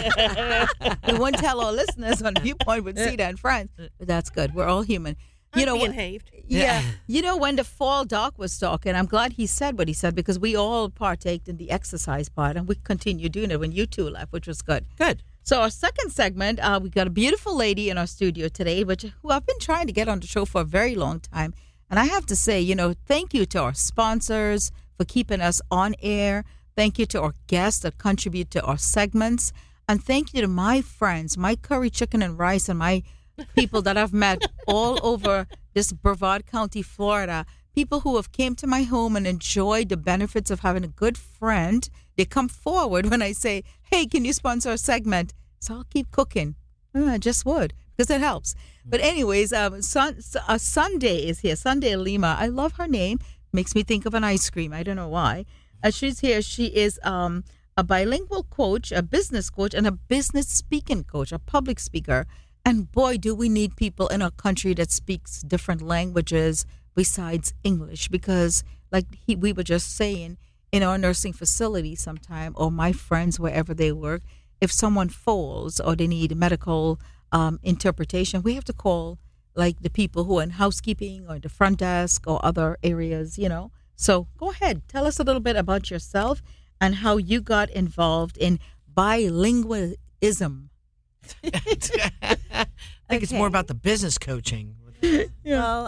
We won't tell our listeners on Viewpoint with Sita and Friends. But that's good. We're all human. You know, being haved. Yeah. You know, when the fall doc was talking, I'm glad he said what he said, because we all partaked in the exercise part, and we continue doing it when you two left, which was good. Good. So our second segment, we got a beautiful lady in our studio today, who I've been trying to get on the show for a very long time. And I have to say, you know, thank you to our sponsors for keeping us on air. Thank you to our guests that contribute to our segments. And thank you to my friends, my curry chicken and rice, and my people that I've met all over this Brevard County, Florida. People who have came to my home and enjoyed the benefits of having a good friend. They come forward when I say, hey, can you sponsor a segment? So I'll keep cooking. I just would, because it helps. But anyways, Sunday is here. Sunday Lima. I love her name. Makes me think of an ice cream. I don't know why. She's here. She is a bilingual coach, a business coach, and a business speaking coach, a public speaker. And boy, do we need people in our country that speaks different languages besides English. Because like we were just saying, in our nursing facility sometime, or my friends, wherever they work, if someone falls or they need medical interpretation, we have to call like the people who are in housekeeping or the front desk or other areas, you know. So go ahead. Tell us a little bit about yourself and how you got involved in bilingualism. I think it's more about the business coaching. Well,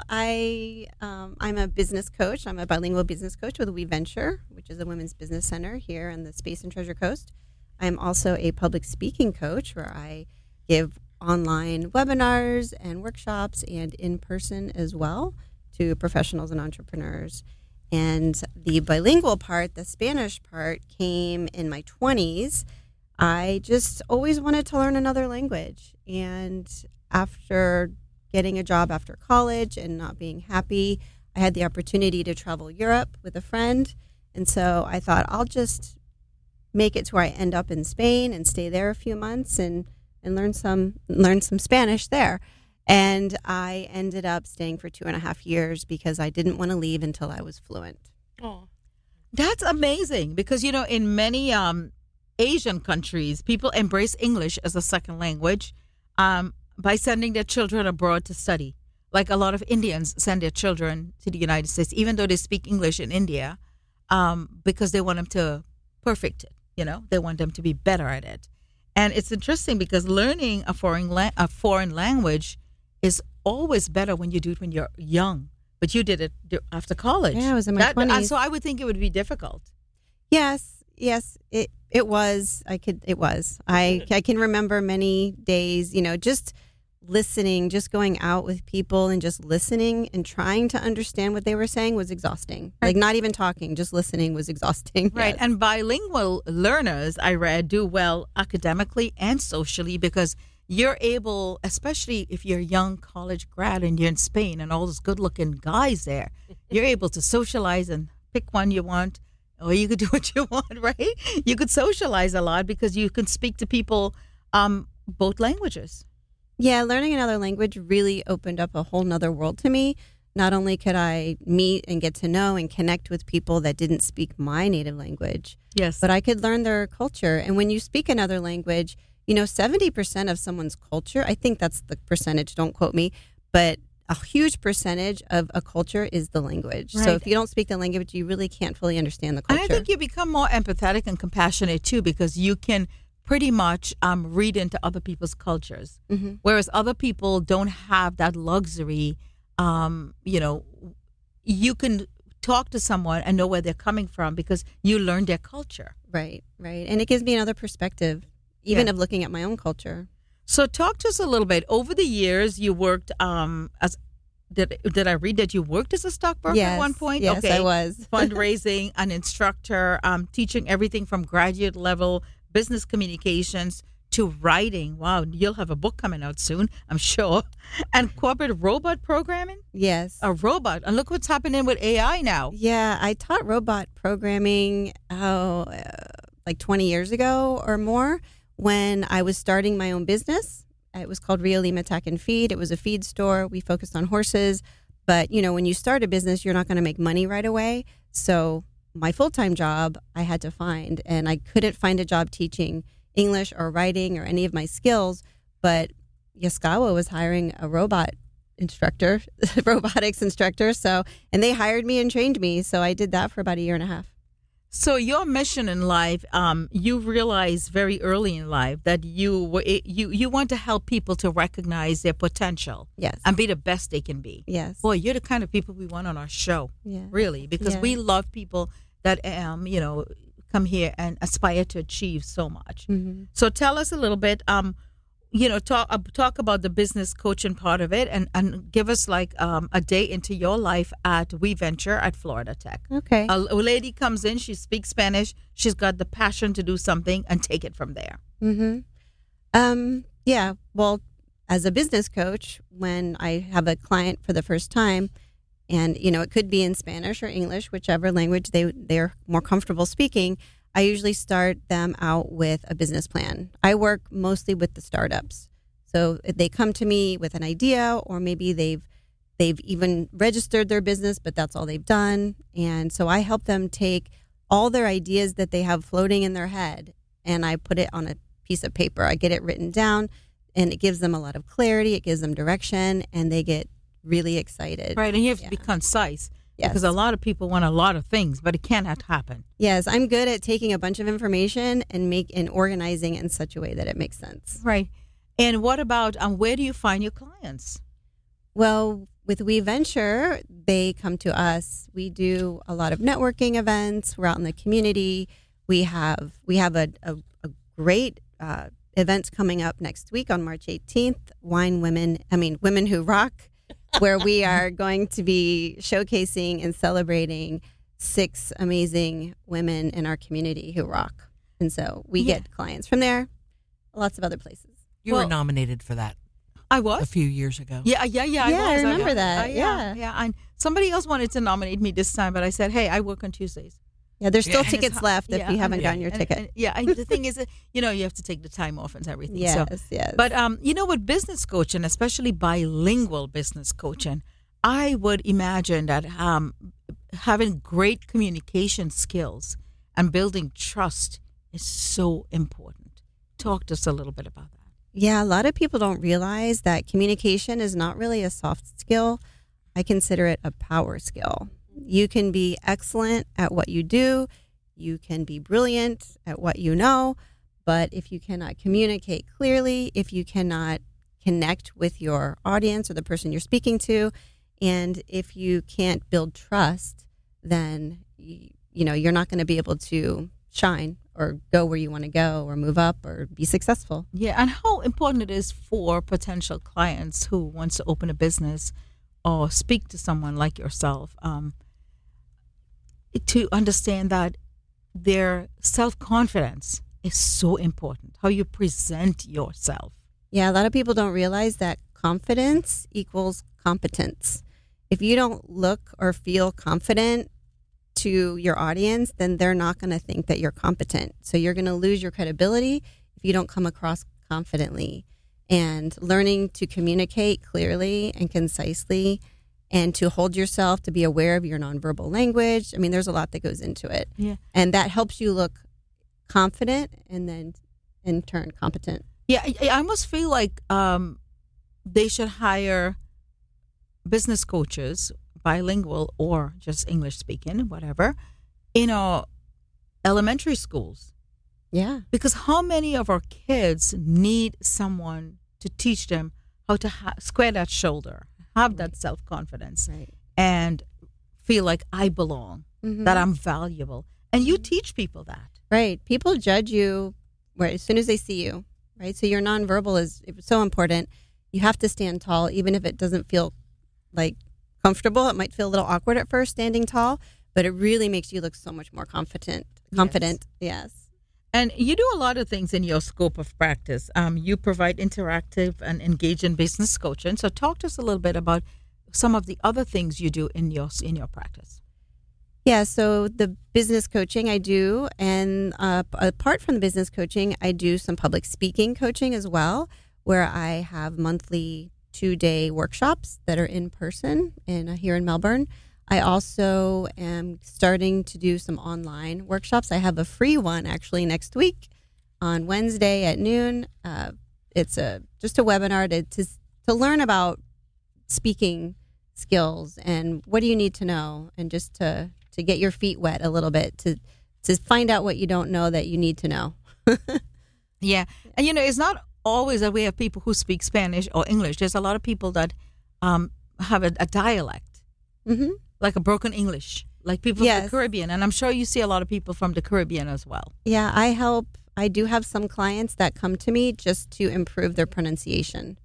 I'm a business coach. I'm a bilingual business coach with We Venture, which is a women's business center here in the Space and Treasure Coast. I'm also a public speaking coach where I give online webinars and workshops and in person as well to professionals and entrepreneurs. And the bilingual part, the Spanish part, came in my 20s. I just always wanted to learn another language. And after getting a job after college and not being happy, I had the opportunity to travel Europe with a friend. And so I thought I'll just make it to where I end up in Spain and stay there a few months and learn some Spanish there. And I ended up staying for 2.5 years because I didn't want to leave until I was fluent. Oh, That's amazing because, you know, in many Asian countries, people embrace English as a second language by sending their children abroad to study. Like a lot of Indians send their children to the United States, even though they speak English in India, because they want them to perfect it. You know, they want them to be better at it. And it's interesting because learning a foreign language is always better when you do it when you're young. But you did it after college. Yeah, I was in my 20s. So I would think it would be difficult. Yes, it was. I can remember many days, you know, just listening, just going out with people and just listening and trying to understand what they were saying was exhausting. Right. Like not even talking, just listening was exhausting. Right. Yes. And bilingual learners, I read, do well academically and socially because you're able, especially if you're a young college grad and you're in Spain and all those good looking guys there, you're able to socialize and pick one you want. Or you could do what you want, right? You could socialize a lot because you can speak to people both languages. Yeah, learning another language really opened up a whole nother world to me. Not only could I meet and get to know and connect with people that didn't speak my native language, Yes. but I could learn their culture. And when you speak another language, you know, 70% of someone's culture, I think that's the percentage, don't quote me, but a huge percentage of a culture is the language. Right. So if you don't speak the language, you really can't fully understand the culture. And I think you become more empathetic and compassionate too because you can pretty much read into other people's cultures. Mm-hmm. Whereas other people don't have that luxury. You know, you can talk to someone and know where they're coming from because you learned their culture. Right. And it gives me another perspective, even of looking at my own culture. So talk to us a little bit. Over the years, you worked as did I read that you worked as a stockbroker at one point? Yes, I was. Fundraising, an instructor, teaching everything from graduate level business communications to writing. Wow, you'll have a book coming out soon, I'm sure. And corporate robot programming? Yes. A robot. And look what's happening with AI now. Yeah, I taught robot programming like 20 years ago or more when I was starting my own business. It was called Rio Lima Tack and Feed. It was a feed store. We focused on horses. But, when you start a business, you're not going to make money right away. So my full-time job I had to find, and I couldn't find a job teaching English or writing or any of my skills. But Yaskawa was hiring a robotics instructor. And they hired me and trained me. So I did that for about a year and a half. So your mission in life, you realized very early in life that you want to help people to recognize their potential, yes, and be the best they can be. Yes, boy, you're the kind of people we want on our show, really, because yeah. we love people that come here and aspire to achieve so much. Mm-hmm. So tell us a little bit, talk about the business coaching part of it, and give us like a day into your life at WeVenture at Florida Tech. Okay. A lady comes in, she speaks Spanish, she's got the passion to do something, and take it from there. Mm-hmm. Yeah. Well, as a business coach, when I have a client for the first time, and it could be in Spanish or English, whichever language they're more comfortable speaking, I usually start them out with a business plan. I work mostly with the startups. So if they come to me with an idea, or maybe they've even registered their business, but that's all they've done. And so I help them take all their ideas that they have floating in their head, and I put it on a piece of paper. I get it written down, and it gives them a lot of clarity. It gives them direction, and they get really excited. Right, and you have to be concise. Yes. Because a lot of people want a lot of things, but it cannot happen. Yes, I'm good at taking a bunch of information and organizing it in such a way that it makes sense. Right. And what about where do you find your clients? Well, with WeVenture, they come to us. We do a lot of networking events. We're out in the community. We have a great event coming up next week on March 18th. Women Who Rock, where we are going to be showcasing and celebrating 6 amazing women in our community who rock. And so we get clients from there, lots of other places. You were nominated for that. I was a few years ago. Yeah, I remember that. Yeah. And somebody else wanted to nominate me this time, but I said, hey, I work on Tuesdays. Yeah, there's still tickets left if you haven't gotten your ticket. And the thing is, you have to take the time off and everything. Yes, yes. But, with business coaching, especially bilingual business coaching, I would imagine that having great communication skills and building trust is so important. Talk to us a little bit about that. Yeah, a lot of people don't realize that communication is not really a soft skill. I consider it a power skill. You can be excellent at what you do. You can be brilliant at what you know. But if you cannot communicate clearly, if you cannot connect with your audience or the person you're speaking to, and if you can't build trust, then you're not going to be able to shine or go where you want to go or move up or be successful. Yeah, and how important it is for potential clients who wants to open a business or speak to someone like yourself to understand that their self-confidence is so important, how you present yourself. Yeah, a lot of people don't realize that confidence equals competence. If you don't look or feel confident to your audience, then they're not going to think that you're competent. So you're going to lose your credibility if you don't come across confidently. And learning to communicate clearly and concisely and to hold yourself, to be aware of your nonverbal language. I mean, there's a lot that goes into it. Yeah. And that helps you look confident and then in turn competent. Yeah, I almost feel like they should hire business coaches, bilingual or just English speaking, whatever, in our elementary schools. Yeah. Because how many of our kids need someone to teach them how to square that shoulder, have that self-confidence, and feel like I belong, that I'm valuable. And you teach people that. Right. People judge you as soon as they see you. right? So your nonverbal is so important. You have to stand tall, even if it doesn't feel like comfortable. It might feel a little awkward at first standing tall, but it really makes you look so much more confident. Yes. And you do a lot of things in your scope of practice. You provide interactive and engaging business coaching. So talk to us a little bit about some of the other things you do in your practice. Yeah, so the business coaching I do, and apart from the business coaching, I do some public speaking coaching as well, where I have monthly 2-day workshops that are in person here in Melbourne. I also am starting to do some online workshops. I have a free one actually next week on Wednesday at noon. It's just a webinar to learn about speaking skills and what do you need to know, and just to get your feet wet a little bit, to find out what you don't know that you need to know. Yeah. And, it's not always that we have people who speak Spanish or English. There's a lot of people that have a dialect, like a broken English, like people from the Caribbean. And I'm sure you see a lot of people from the Caribbean as well. Yeah, I do have some clients that come to me just to improve their pronunciation.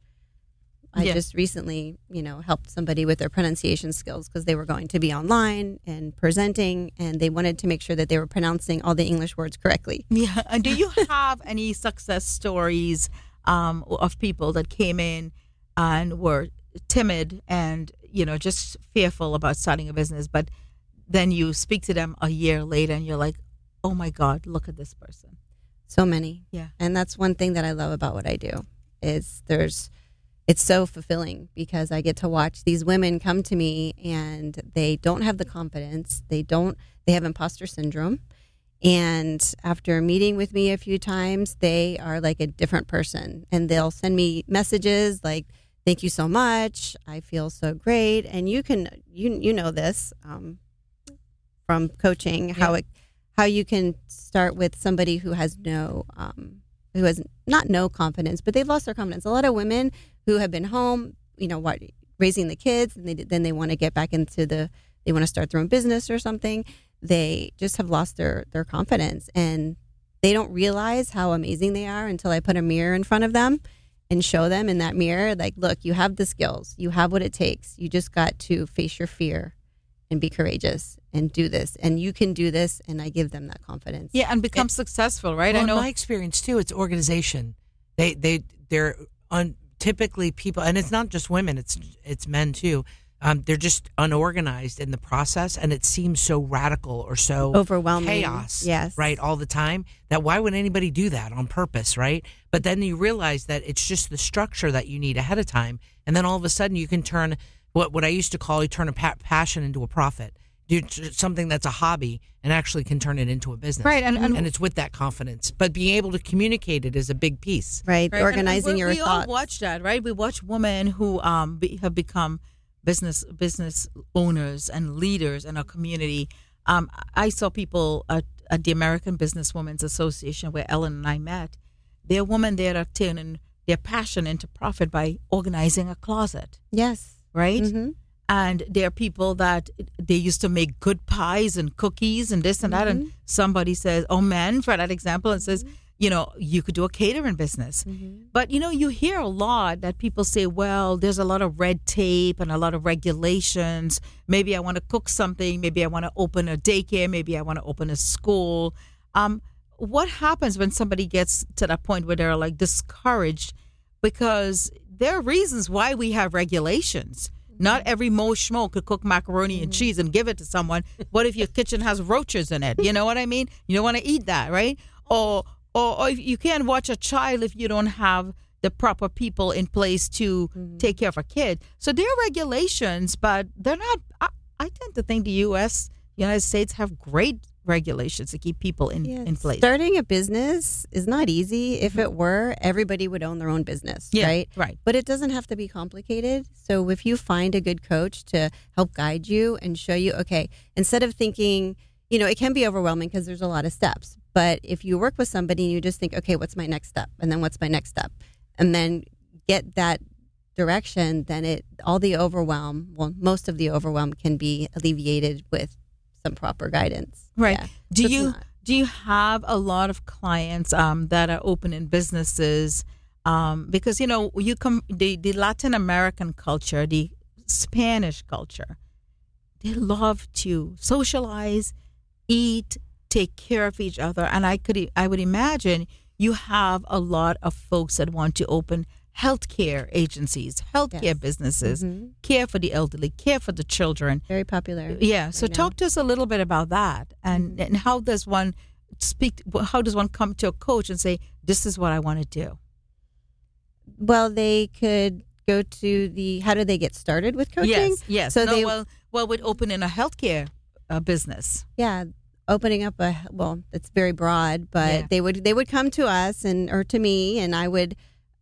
I just recently, helped somebody with their pronunciation skills because they were going to be online and presenting, and they wanted to make sure that they were pronouncing all the English words correctly. Yeah. And do you have any success stories of people that came in and were timid and, just fearful about starting a business, but then you speak to them a year later and you're like, oh my God, look at this person. So many. Yeah. And that's one thing that I love about what I do is it's so fulfilling because I get to watch these women come to me and they don't have the confidence. They have imposter syndrome. And after meeting with me a few times, they are like a different person, and they'll send me messages like, thank you so much. I feel so great. And you know this from coaching, how you can start with somebody who has not no confidence, but they've lost their confidence. A lot of women who have been home, raising the kids, and then they want to get back into they want to start their own business or something. They just have lost their confidence, and they don't realize how amazing they are until I put a mirror in front of them and show them in that mirror, like, look, you have the skills, you have what it takes. You just got to face your fear and be courageous and do this, and you can do this. And I give them that confidence. Yeah, and become successful, right? Well, I know. In my experience too, it's organization. They're typically people, and it's not just women; it's men too. They're just unorganized in the process, and it seems so radical or so overwhelming, chaos, yes, right, all the time. That why would anybody do that on purpose, right? But then you realize that it's just the structure that you need ahead of time, and then all of a sudden you can turn what I used to call turn a passion into a profit. Do something that's a hobby and actually can turn it into a business, right? And it's with that confidence, but being able to communicate it is a big piece, right? Organizing your thoughts. We all watch that, right? We watch women who have become business owners and leaders in our community. I saw people at the American Businesswomen's Association where Ellen and I met. There are women there that are turning their passion into profit by organizing a closet. Yes. Right? Mm-hmm. And there are people that they used to make good pies and cookies and this and that. And somebody says, men, for that example, and says, you could do a catering business. Mm-hmm. But, you hear a lot that people say, well, there's a lot of red tape and a lot of regulations. Maybe I want to cook something. Maybe I want to open a daycare. Maybe I want to open a school. What happens when somebody gets to that point where they're like discouraged? Because there are reasons why we have regulations. Not every Mo Schmo could cook macaroni and cheese and give it to someone. What if your kitchen has roaches in it? You know what I mean? You don't want to eat that, right? Or you can't watch a child if you don't have the proper people in place to take care of a kid. So there are regulations, but they're not. I tend to think the United States have great regulations to keep people in place. Starting a business is not easy. If it were, everybody would own their own business, right? Right. But it doesn't have to be complicated. So if you find a good coach to help guide you and show you, okay, instead of thinking, it can be overwhelming because there's a lot of steps. But if you work with somebody and you just think, okay, what's my next step? And then what's my next step? And then get that direction, then most of the overwhelm can be alleviated with some proper guidance. Right. Yeah. Do do you have a lot of clients that are opening businesses? Because, you know, you come the Latin American culture, the Spanish culture, they love to socialize, eat, take care of each other. And I would imagine you have a lot of folks that want to open healthcare agencies, healthcare businesses, care for the elderly, care for the children. Very popular. Yeah. So right talk to us a little bit about that, and how does one how does one come to a coach and say, this is what I want to do? Well, they could go to how do they get started with coaching? Yes. So with opening a healthcare business. Yeah, opening up it's very broad, but they would come to us or to me, and I would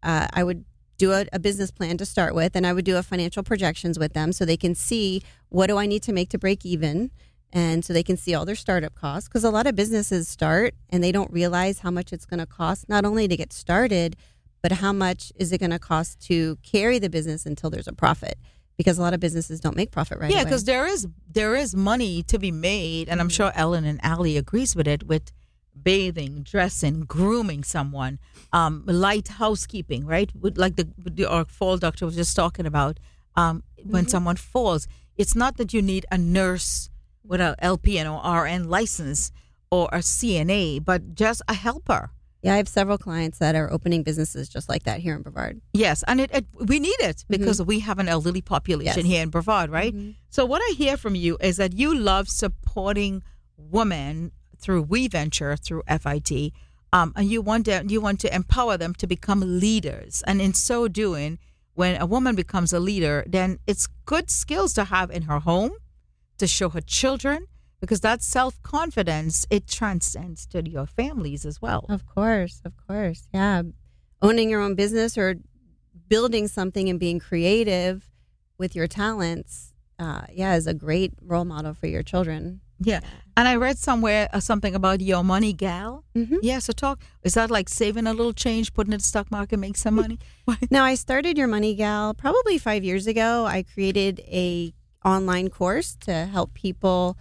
do a business plan to start with, and I would do a financial projections with them so they can see what do I need to make to break even, and so they can see all their startup costs, because a lot of businesses start and they don't realize how much it's going to cost not only to get started, but how much is it going to cost to carry the business until there's a profit, because a lot of businesses don't make profit right away. Yeah, because there is money to be made, and I'm sure Ellen and Allie agrees with it, with bathing, dressing, grooming someone, light housekeeping, right? Like our fall doctor was just talking about, when someone falls, it's not that you need a nurse with an LPN or RN license or a CNA, but just a helper. Yeah, I have several clients that are opening businesses just like that here in Brevard. Yes, and we need it because we have an elderly population here in Brevard, right? So what I hear from you is that you love supporting women through WeVenture, through FIT, and you want to empower them to become leaders. And in so doing, when a woman becomes a leader, then it's good skills to have in her home, to show her children, because that self-confidence, it transcends to your families as well. Of course. Yeah. Owning your own business or building something and being creative with your talents, is a great role model for your children. Yeah. And I read somewhere something about your money gal. Yeah. So is that like saving a little change, putting it in the stock market, make some money? No, I started Your Money Gal probably 5 years ago. I created a online course to help people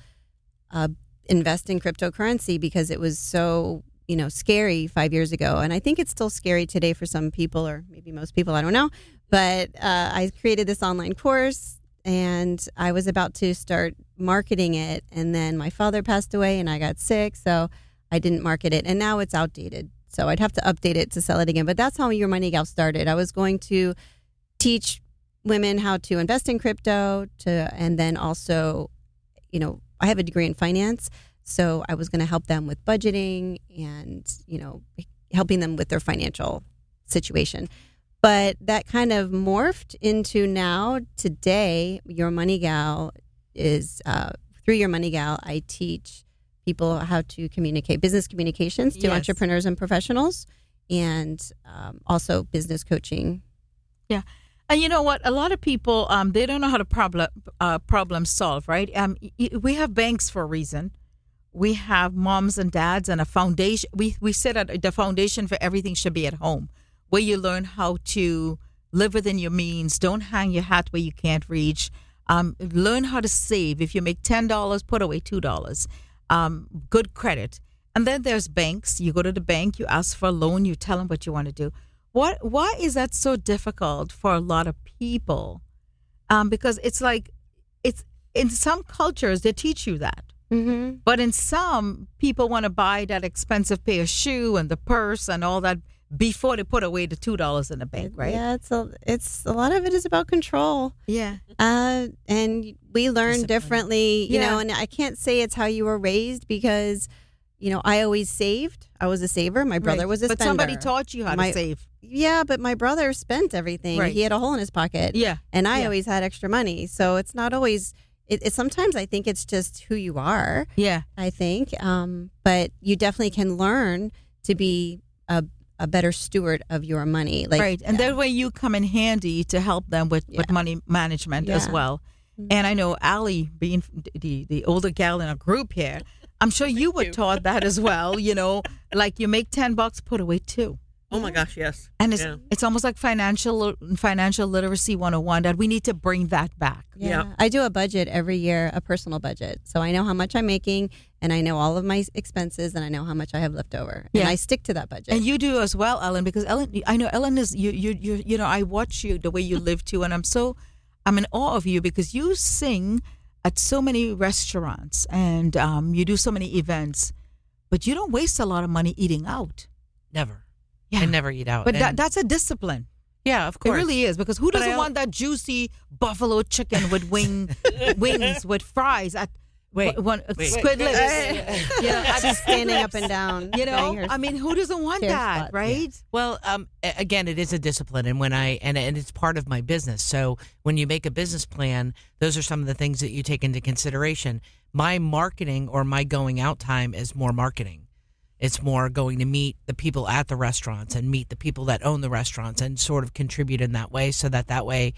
invest in cryptocurrency because it was so, scary 5 years ago. And I think it's still scary today for some people, or maybe most people, I don't know. But I created this online course, and I was about to start marketing it. And then my father passed away and I got sick, so I didn't market it. And now it's outdated. So I'd have to update it to sell it again. But that's how Your Money Gal started. I was going to teach women how to invest in crypto, and then also, I have a degree in finance, so I was going to help them with budgeting and, helping them with their financial situation. But that kind of morphed into now, today, Your Money Gal is, through Your Money Gal, I teach people how to communicate, business communications to entrepreneurs and professionals, and also business coaching. Yeah. And you know what? A lot of people, they don't know how to problem solve, right? We have banks for a reason. We have moms and dads and a foundation. We said that the foundation for everything should be at home, where you learn how to live within your means. Don't hang your hat where you can't reach. Learn how to save. If you make $10, put away $2. Good credit. And then there's banks. You go to the bank, you ask for a loan, you tell them what you want to do. Why is that so difficult for a lot of people? Because it's in some cultures, they teach you that. But in some, people want to buy that expensive pair of shoe and the purse and all that before they put away the $2 in the bank, right? Yeah, it's a lot of it is about control. Yeah. And we learn differently, you know, and I can't say it's how you were raised because, I always saved. I was a saver. My brother was a spender. But somebody taught you how to save. Yeah, but my brother spent everything. Right. He had a hole in his pocket. Yeah. And I always had extra money. So it's not always, sometimes I think it's just who you are. Yeah. I think. But you definitely can learn to be a better steward of your money. Right. And that way you come in handy to help them with money management as well. And I know Allie, being the older gal in a group here, I'm sure you were taught that as well, like you make $10, put away $2. Oh my gosh, yes. And it's Yeah. it's almost like financial literacy 101 that we need to bring that back. Yeah. I do a budget every year, a personal budget. So I know how much I'm making, and I know all of my expenses, and I know how much I have left over. Yeah. And I stick to that budget. And you do as well, Ellen, because Ellen, I know Ellen is you know, I watch you the way you live too, and I'm in awe of you because you sing at so many restaurants and you do so many events, but you don't waste a lot of money eating out. Never. Yeah. I never eat out. But And- that's a discipline. yeah, of It course. really is, because who But doesn't I want that juicy buffalo chicken with wings with fries at Wait, squid lips? You know, at She's standing up and down. You know, doing her I mean, who doesn't want chair that, spots, right? Well, again, it is a discipline, and when and it's part of my business. So when you make a business plan, those are some of the things that you take into consideration. My marketing or my going out time is more marketing. It's more going to meet the people at the restaurants and meet the people that own the restaurants and sort of contribute in that way, so that way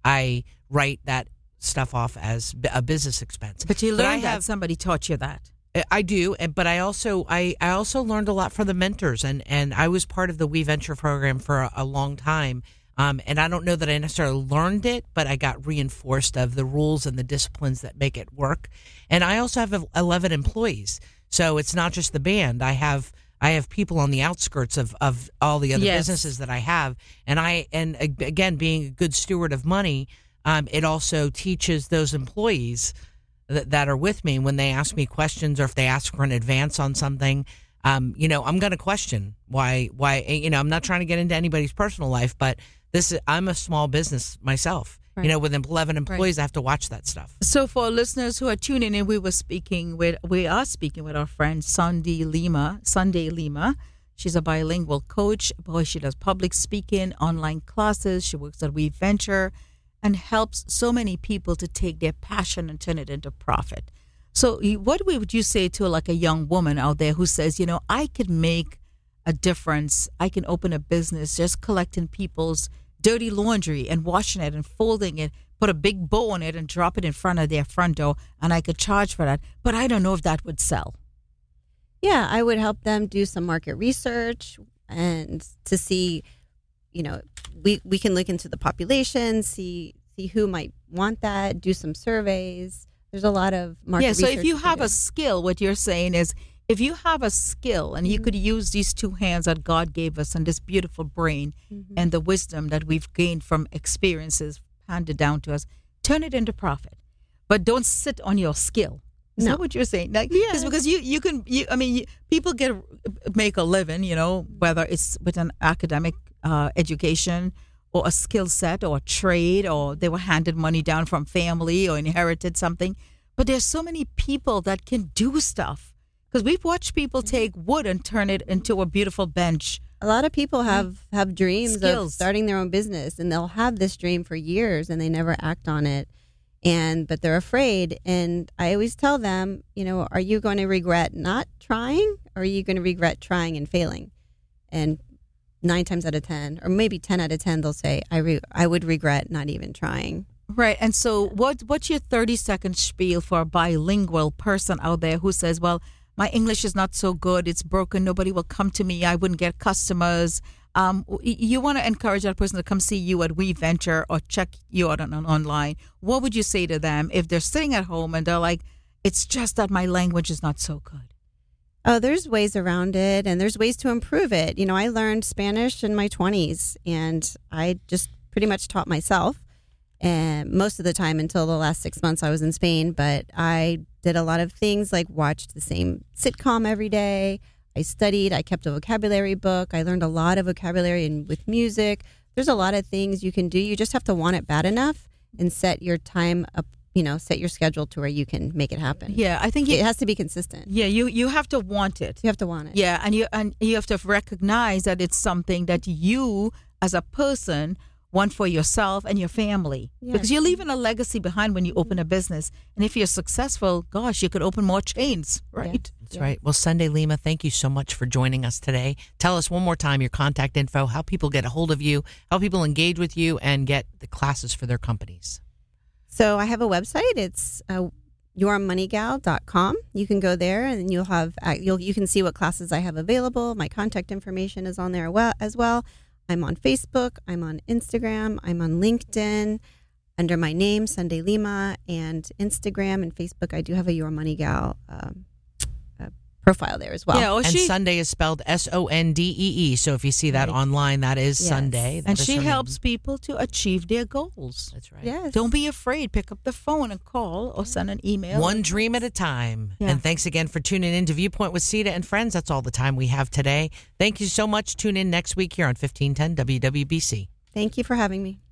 I write that stuff off as a business expense. But you I learned that have- somebody taught you that. I do, but I also learned a lot from the mentors, and I was part of the We Venture program for a long time. And I don't know that I necessarily learned it, but I got reinforced of the rules and the disciplines that make it work. And I also have 11 employees, so it's not just the band. I have people on the outskirts of all the other Yes. businesses that I have, and again, being a good steward of money, it also teaches those employees that are with me when they ask me questions, or if they ask for an advance on something. I'm going to question why. I'm not trying to get into anybody's personal life, but I'm a small business myself. Right. With 11 employees, I have to watch that stuff. So for listeners who are tuning in, we are speaking with our friend Sunday Lima. She's a bilingual coach. Boy, she does public speaking, online classes. She works at We Venture and helps so many people to take their passion and turn it into profit. So what would you say to like a young woman out there who says, I could make a difference. I can open a business just collecting people's dirty laundry and washing it and folding it, put a big bow on it and drop it in front of their front door, and I could charge for that. But I don't know if that would sell. Yeah, I would help them do some market research and to see, we can look into the population, see who might want that, do some surveys. There's a lot of market research. So if you have a skill, what you're saying is, if you have a skill and you could use these two hands that God gave us and this beautiful brain and the wisdom that we've gained from experiences handed down to us, turn it into profit. But don't sit on your skill. Is that what you're saying? Like, it's because people make a living, whether it's with an academic education or a skill set or a trade, or they were handed money down from family or inherited something. But there's so many people that can do stuff. Because we've watched people take wood and turn it into a beautiful bench. A lot of people have dreams Skills. of starting their own business, and they'll have this dream for years and they never act on it. But they're afraid. And I always tell them, are you going to regret not trying, or are you going to regret trying and failing? And 9 times out of 10, or maybe 10 out of 10, they'll say, I would regret not even trying. Right. And so what's your 30-second spiel for a bilingual person out there who says, well, my English is not so good, it's broken, nobody will come to me, I wouldn't get customers. You want to encourage that person to come see you at We Venture or check you out online. What would you say to them if they're sitting at home and they're like, it's just that my language is not so good? Oh, there's ways around it, and there's ways to improve it. I learned Spanish in my 20s, and I just pretty much taught myself. And most of the time until the last 6 months I was in Spain, but I did a lot of things like watched the same sitcom every day. I studied, I kept a vocabulary book. I learned a lot of vocabulary and with music. There's a lot of things you can do. You just have to want it bad enough and set your time up, set your schedule to where you can make it happen. Yeah, I think it has to be consistent. Yeah, you have to want it. You have to want it. Yeah, and you have to recognize that it's something that you as a person want for yourself and your family. Yes. Because you're leaving a legacy behind when you open a business. And if you're successful, gosh, you could open more chains, right? That's right. Well, Sunday Lima, thank you so much for joining us today. Tell us one more time your contact info, how people get a hold of you, how people engage with you, and get the classes for their companies. So I have a website. It's yourmoneygal.com. You can go there and you can see what classes I have available. My contact information is on there as well. I'm on Facebook. I'm on Instagram. I'm on LinkedIn under my name, Sunday Lima, and Instagram and Facebook. I do have a Your Money Gal profile there as well. Yeah, and Sunday is spelled Sondee. So if you see that online, that is Sunday. That and is she her name. helps people to achieve their goals. That's right. Yes. Don't be afraid. Pick up the phone and call or send an email. One dream at a time. Yeah. And thanks again for tuning in to Viewpoint with Sita and friends. That's all the time we have today. Thank you so much. Tune in next week here on 1510 WWBC. Thank you for having me.